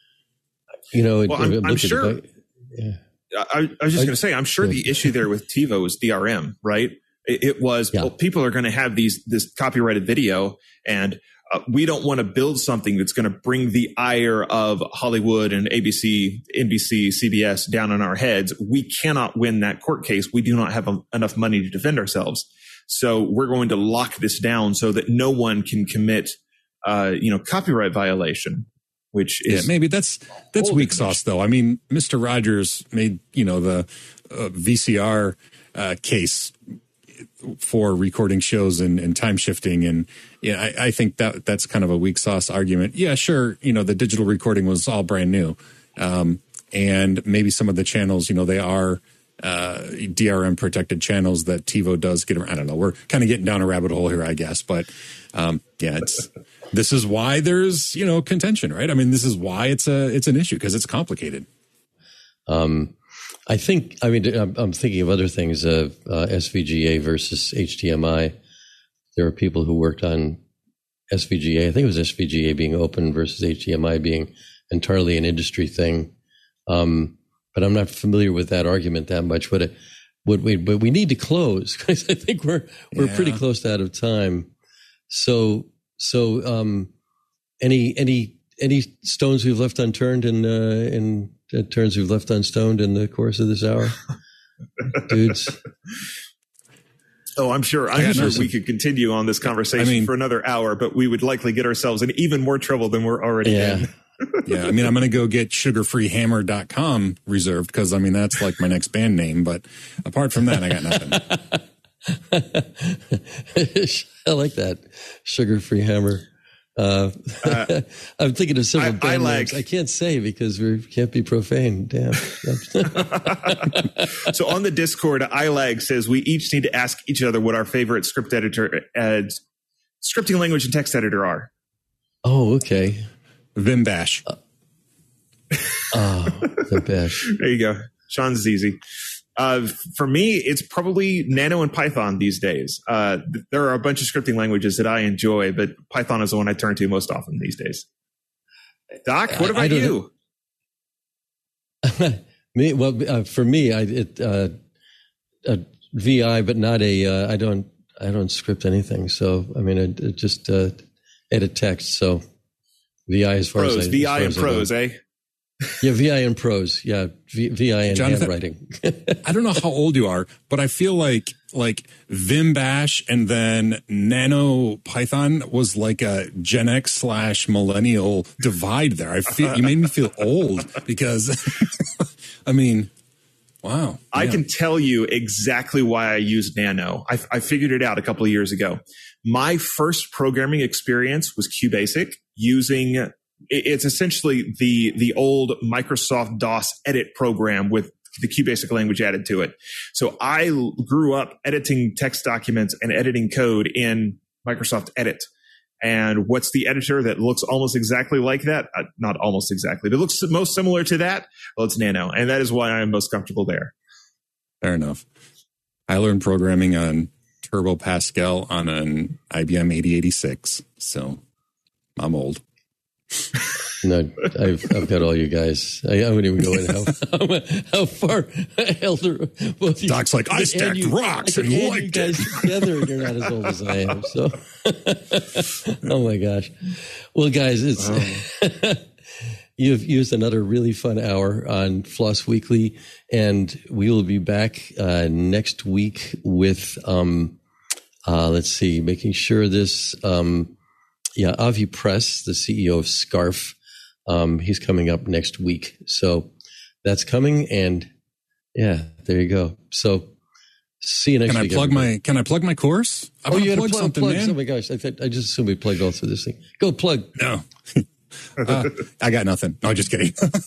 Speaker 1: you know,
Speaker 5: well, I'm, I'm sure. The, yeah. I, I was just going to say, I'm sure yeah. the issue there with TiVo is D R M, right? It, it was yeah. well, people are going to have these this copyrighted video, and uh, we don't want to build something that's going to bring the ire of Hollywood and A B C, N B C, C B S down on our heads. We cannot win that court case. We do not have a, enough money to defend ourselves. So we're going to lock this down so that no one can commit, uh, you know, copyright violation, which is
Speaker 4: yeah, maybe that's that's weak sauce, though. I mean, Mister Rogers made, you know, the uh, V C R uh, case for recording shows and, and time shifting, and yeah, I, I think that that's kind of a weak sauce argument. Yeah, sure, you know, the digital recording was all brand new, um, and maybe some of the channels, you know, they are. Uh, D R M protected channels that TiVo does get around. I don't know. We're kind of getting down a rabbit hole here, I guess. But um, yeah, it's this is why there's, you know, contention, right? I mean, this is why it's a it's an issue because it's complicated.
Speaker 1: Um, I think. I mean, I'm, I'm thinking of other things. Of uh, S V G A versus H D M I. There are people who worked on S V G A. I think it was S V G A being open versus H D M I being entirely an industry thing. Um, But I'm not familiar with that argument that much. But, it, what we, but we need to close because I think we're we're yeah. pretty close to out of time. So so um, any any any stones we've left unturned and uh, and uh, turns we've left unstoned in the course of this hour, dudes.
Speaker 5: Oh, I'm sure. I'm sure we could continue on this conversation I mean, for another hour, but we would likely get ourselves in even more trouble than we're already
Speaker 1: yeah.
Speaker 5: in.
Speaker 4: Yeah, I mean, I'm going to go get sugar free hammer dot com reserved because, I mean, that's like my next band name. But apart from that, I got nothing.
Speaker 1: I like that. Sugar-Free Hammer. Uh, uh, I'm thinking of several I, band I like, names. I can't say because we can't be profane. Damn.
Speaker 5: So on the Discord, iLag says we each need to ask each other what our favorite script editor, uh, scripting language and text editor are.
Speaker 1: Oh, okay.
Speaker 4: Vim Bash. Uh,
Speaker 1: oh, Vim Bash.
Speaker 5: There you go. Sean's is easy. Uh, for me, it's probably Nano and Python these days. Uh, there are a bunch of scripting languages that I enjoy, but Python is the one I turn to most often these days. Doc, what about I, I you?
Speaker 1: me, well, uh, for me, I it uh, a V I, but not a. Uh, I don't. I don't script anything. So I mean, I, I just uh, edit text. So. V I as far
Speaker 5: pros,
Speaker 1: as I,
Speaker 5: V I
Speaker 1: as
Speaker 5: and pros, eh?
Speaker 1: Yeah, V I N Pros. Yeah, v- VIN
Speaker 4: Jonathan,
Speaker 1: handwriting.
Speaker 4: I don't know how old you are, but I feel like like Vim Bash and then Nano Python was like a Gen X slash millennial divide there. I feel you made me feel old because, I mean, wow.
Speaker 5: I
Speaker 4: yeah.
Speaker 5: can tell you exactly why I use Nano. I, I figured it out a couple of years ago. My first programming experience was QBasic using. It's essentially the the old Microsoft DOS edit program with the QBasic language added to it. So I grew up editing text documents and editing code in Microsoft Edit. And what's the editor that looks almost exactly like that? Uh, not almost exactly, but it looks most similar to that. Well, it's Nano. And that is why I'm most comfortable there.
Speaker 4: Fair enough. I learned programming on Turbo Pascal on an I B M eighty eighty-six. So I'm old.
Speaker 1: No, I've I've got all you guys. I, I wouldn't even go in how how, how far elder both you.
Speaker 4: Doc's like I stacked
Speaker 1: you,
Speaker 4: rocks
Speaker 1: I
Speaker 4: and
Speaker 1: you
Speaker 4: liked
Speaker 1: guys
Speaker 4: it.
Speaker 1: Together, and you're not as old as I am. So, oh my gosh. Well, guys, it's oh. You've used another really fun hour on Floss Weekly, and we will be back uh, next week with um, uh, let's see, making sure this. Um, Yeah, Avi Press, the C E O of Scarf, um, he's coming up next week. So that's coming, and yeah, there you go. So see you next
Speaker 4: can
Speaker 1: week.
Speaker 4: Can I plug
Speaker 1: everybody.
Speaker 4: my Can I plug my course? I
Speaker 1: oh, you
Speaker 4: plug,
Speaker 1: plug
Speaker 4: something,
Speaker 1: plug.
Speaker 4: man.
Speaker 1: Oh my gosh, I, th- I just assumed we plugged all through this thing. Go plug.
Speaker 4: No. Uh, I got nothing. No, just kidding. uh,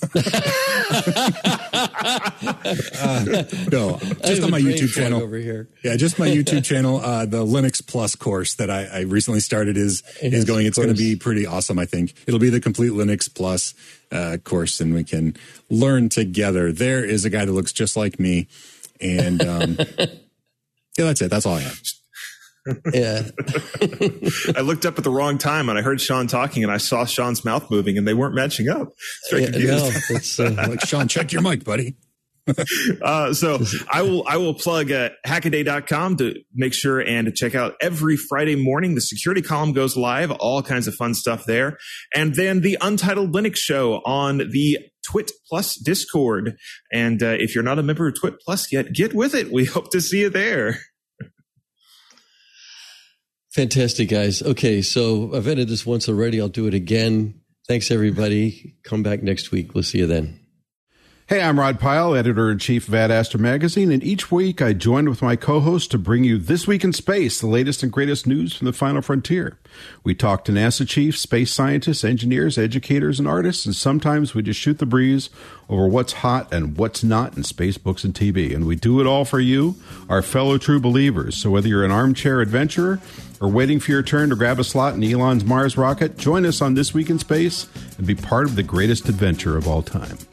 Speaker 4: no, just on my YouTube channel
Speaker 1: over here.
Speaker 4: Yeah, just my YouTube channel. Uh, the Linux Plus course that I, I recently started is yes, is going. It's going to be pretty awesome. I think it'll be the complete Linux Plus uh, course, and we can learn together. There is a guy that looks just like me, and um, yeah, that's it. That's all I have.
Speaker 1: Yeah.
Speaker 5: I looked up at the wrong time and I heard Sean talking and I saw Sean's mouth moving and they weren't matching up. Very
Speaker 1: yeah,
Speaker 5: confused.
Speaker 1: No, it's, uh,
Speaker 4: like, Sean, check your mic, buddy.
Speaker 5: uh, so I will I will plug uh, hackaday dot com to make sure and to check out every Friday morning. The security column goes live, all kinds of fun stuff there. And then the Untitled Linux Show on the Twit Plus Discord. And uh, if you're not a member of Twit Plus yet, get with it. We hope to see you there.
Speaker 1: Fantastic, guys. Okay, so I've edited this once already. I'll do it again. Thanks, everybody. Come back next week. We'll see you then.
Speaker 6: Hey, I'm Rod Pyle, editor-in-chief of Ad Astra Magazine, and each week I join with my co-host to bring you This Week in Space, the latest and greatest news from the final frontier. We talk to NASA chiefs, space scientists, engineers, educators, and artists, and sometimes we just shoot the breeze over what's hot and what's not in space, books, and T V. And we do it all for you, our fellow true believers. So whether you're an armchair adventurer or waiting for your turn to grab a slot in Elon's Mars rocket, join us on This Week in Space and be part of the greatest adventure of all time.